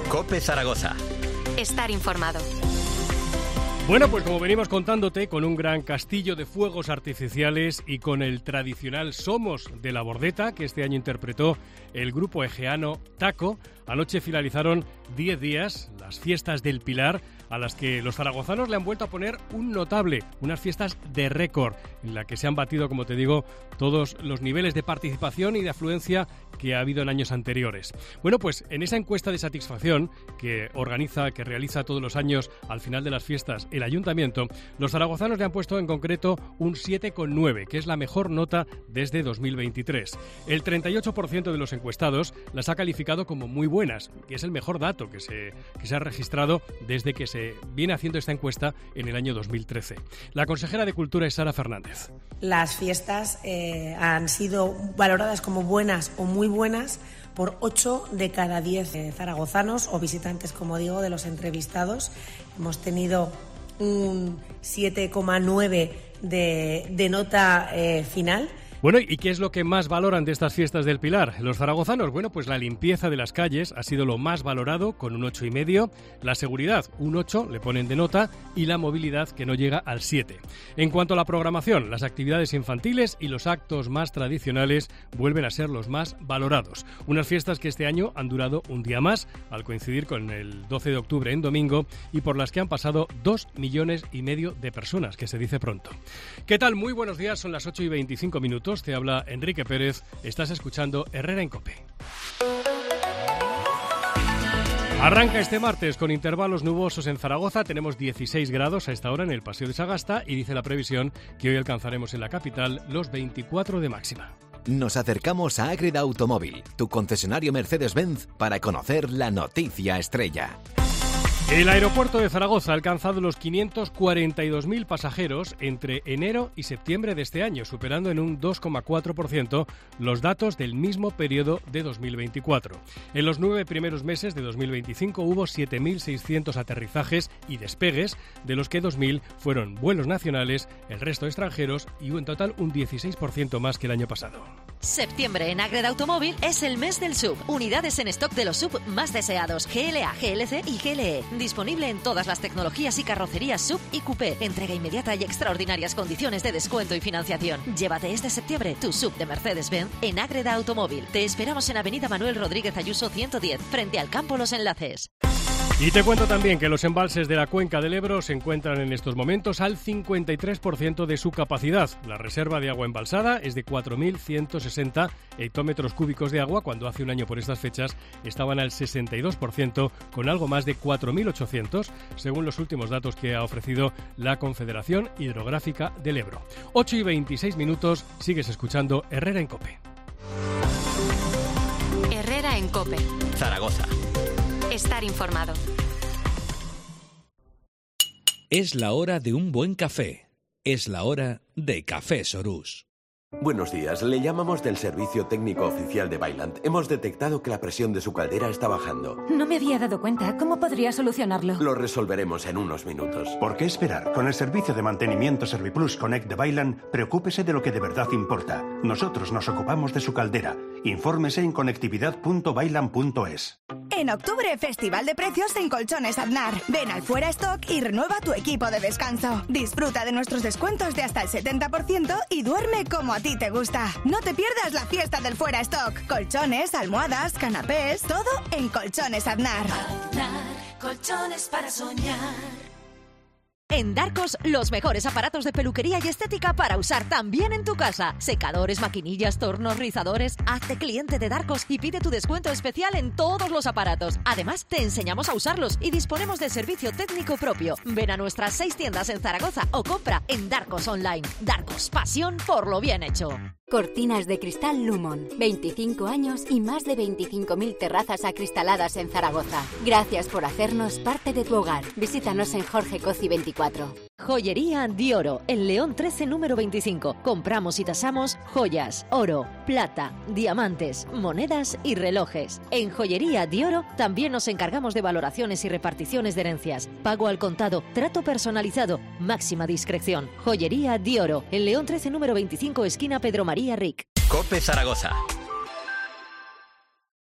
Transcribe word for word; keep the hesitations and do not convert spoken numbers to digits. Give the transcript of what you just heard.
COPE Zaragoza. Estar informado. Bueno, pues como venimos contándote, con un gran castillo de fuegos artificiales y con el tradicional Somos de la Bordeta, que este año interpretó el grupo egeano Taco, anoche finalizaron diez días, las fiestas del Pilar, a las que los zaragozanos le han vuelto a poner un notable, unas fiestas de récord, en la que se han batido, como te digo, todos los niveles de participación y de afluencia que ha habido en años anteriores. Bueno, pues en esa encuesta de satisfacción que organiza, que realiza todos los años al final de las fiestas el Ayuntamiento, los zaragozanos le han puesto en concreto un siete coma nueve, que es la mejor nota desde dos mil veintitrés. El treinta y ocho por ciento de los encuestados las ha calificado como muy buenas, que es el mejor dato que se, que se ha registrado desde que se viene haciendo esta encuesta en el año dos mil trece. La consejera de Cultura es Sara Fernández. Las fiestas eh, han sido valoradas como buenas o muy buenas por ocho de cada diez eh, zaragozanos o visitantes, como digo, de los entrevistados. Hemos tenido un siete coma nueve de, de nota eh, final. Bueno, ¿y qué es lo que más valoran de estas fiestas del Pilar los zaragozanos? Bueno, pues la limpieza de las calles ha sido lo más valorado, con un ocho coma cinco. La seguridad, un ocho, le ponen de nota, y la movilidad, que no llega al siete. En cuanto a la programación, las actividades infantiles y los actos más tradicionales vuelven a ser los más valorados. Unas fiestas que este año han durado un día más, al coincidir con el doce de octubre en domingo, y por las que han pasado dos millones y medio de personas, que se dice pronto. ¿Qué tal? Muy buenos días, son las ocho y veinticinco minutos. Te habla Enrique Pérez, estás escuchando Herrera en COPE. Arranca este martes con intervalos nubosos en Zaragoza, tenemos dieciséis grados a esta hora en el Paseo de Sagasta y dice la previsión que hoy alcanzaremos en la capital los veinticuatro de máxima. Nos acercamos a Ágreda Automóvil, tu concesionario Mercedes-Benz, para conocer la noticia estrella. El aeropuerto de Zaragoza ha alcanzado los quinientos cuarenta y dos mil pasajeros entre enero y septiembre de este año, superando en un dos coma cuatro por ciento los datos del mismo periodo de dos mil veinticuatro. En los nueve primeros meses de dos mil veinticinco hubo siete mil seiscientos aterrizajes y despegues, de los que dos mil fueron vuelos nacionales, el resto extranjeros y en total un dieciséis por ciento más que el año pasado. Septiembre en Ágreda Automóvil es el mes del S U V. Unidades en stock de los S U V más deseados, G L A, G L C y G L E. Disponible en todas las tecnologías y carrocerías S U V y Coupé. Entrega inmediata y extraordinarias condiciones de descuento y financiación. Llévate este septiembre tu S U V de Mercedes-Benz en Ágreda Automóvil. Te esperamos en Avenida Manuel Rodríguez Ayuso ciento diez, frente al Campo Los Enlaces. Y te cuento también que los embalses de la cuenca del Ebro se encuentran en estos momentos al cincuenta y tres por ciento de su capacidad. La reserva de agua embalsada es de cuatro mil ciento sesenta hectómetros cúbicos de agua, cuando hace un año por estas fechas estaban al sesenta y dos por ciento, con algo más de cuatro mil ochocientos, según los últimos datos que ha ofrecido la Confederación Hidrográfica del Ebro. ocho y veintiséis minutos, sigues escuchando Herrera en COPE. Herrera en COPE. Zaragoza. Estar informado. Es la hora de un buen café. Es la hora de Café Sorús. Buenos días, le llamamos del Servicio Técnico Oficial de Vaillant. Hemos detectado que la presión de su caldera está bajando. No me había dado cuenta. ¿Cómo podría solucionarlo? Lo resolveremos en unos minutos. ¿Por qué esperar? Con el servicio de mantenimiento Serviplus Connect de Vaillant, preocúpese de lo que de verdad importa. Nosotros nos ocupamos de su caldera. Infórmese en conectividad punto vaillant punto es. En octubre, Festival de Precios en Colchones Aznar. Ven al Fuera Stock y renueva tu equipo de descanso. Disfruta de nuestros descuentos de hasta el setenta por ciento y duerme como a ti te gusta. No te pierdas la fiesta del Fuera Stock. Colchones, almohadas, canapés, todo en Colchones Aznar. Aznar, colchones para soñar. En Darcos, los mejores aparatos de peluquería y estética para usar también en tu casa. Secadores, maquinillas, tornos, rizadores. Hazte cliente de Darcos y pide tu descuento especial en todos los aparatos. Además, te enseñamos a usarlos y disponemos de servicio técnico propio. Ven a nuestras seis tiendas en Zaragoza o compra en Darcos Online. Darcos, pasión por lo bien hecho. Cortinas de cristal Lumon. veinticinco años y más de veinticinco mil terrazas acristaladas en Zaragoza. Gracias por hacernos parte de tu hogar. Visítanos en Jorge Coci veinticuatro. Joyería Dioro, en León trece número veinticinco. Compramos y tasamos joyas, oro, plata, diamantes, monedas y relojes. En Joyería Dioro también nos encargamos de valoraciones y reparticiones de herencias. Pago al contado, trato personalizado, máxima discreción. Joyería Dioro, en León trece número veinticinco, esquina Pedro María Ric. COPE Zaragoza.